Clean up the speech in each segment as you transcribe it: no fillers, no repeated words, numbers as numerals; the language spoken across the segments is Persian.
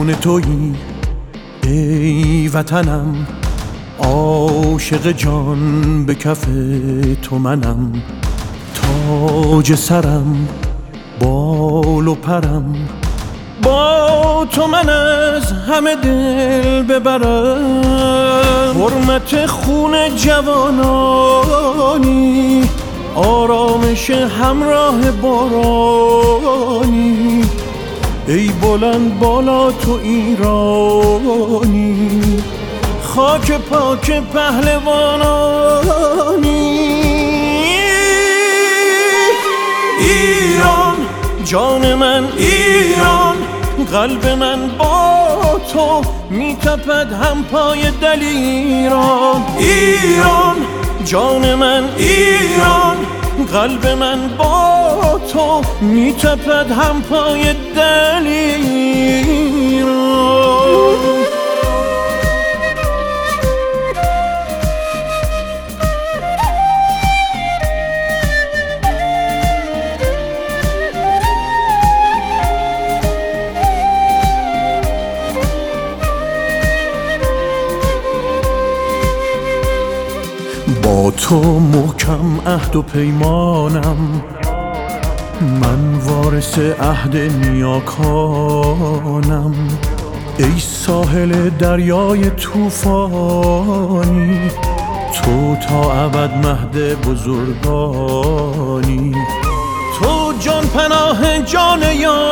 جان تویی ای وطنم، عاشق جان به کف تو منم. تاج سرم، بال و پرم، با تو من از همه دل ببرم. حرمت خون جوانانی، آرامش همراه بارانی. ای بلند بالا تو ایرانی، خاک پاک پهلوانانی. ایران جان من، ایران قلب من با تو میتپد هم پای دلیران. ایران جان من، ایران قلب من با تو میتپد هم پای دلیران. با تو محکم عهد و پیمانم، من وارث عهد نیاکانم. ای ساحل دریای طوفانی، تو تا ابد مهد بزرگانی. تو جان پناه جان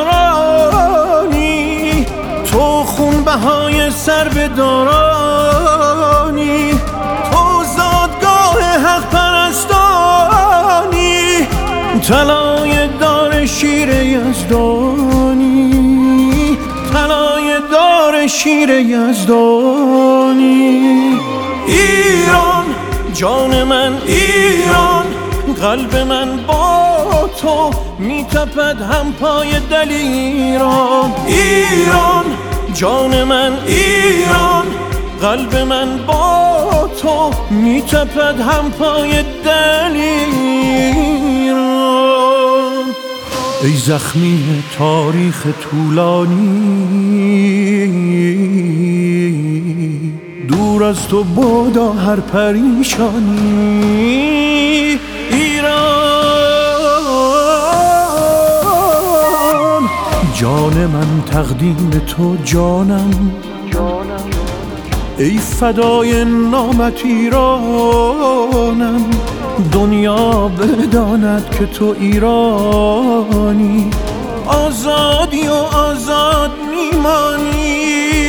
یارانی، تو خون بهای سر بدارانی. حق پرستانی، طلای دار شیر یزدانی، طلای دار شیر یزدانی. ایران جان من، ایران قلب من با تو میتپد هم پای دلیران. ایران جان من، ایران قلب من با تو میتپد هم پای دلیران. ای زخمی تاریخ طولانی، دور از تو بادا هر پریشانی. ایران جان من تقدیم تو جانم، ای فدای نامت ایرانم. دنیا بداند که تو ایرانی، آزادی و آزاد میمانی.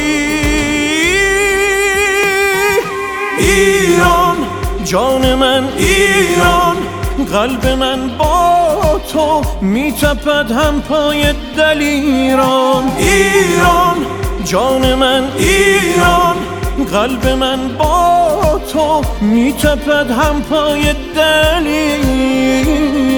ایران جان من، ایران قلب من با تو میتپد هم پای دلیران. ایران جان من، ایران قلب من با تو میتپد هم پای دلیران.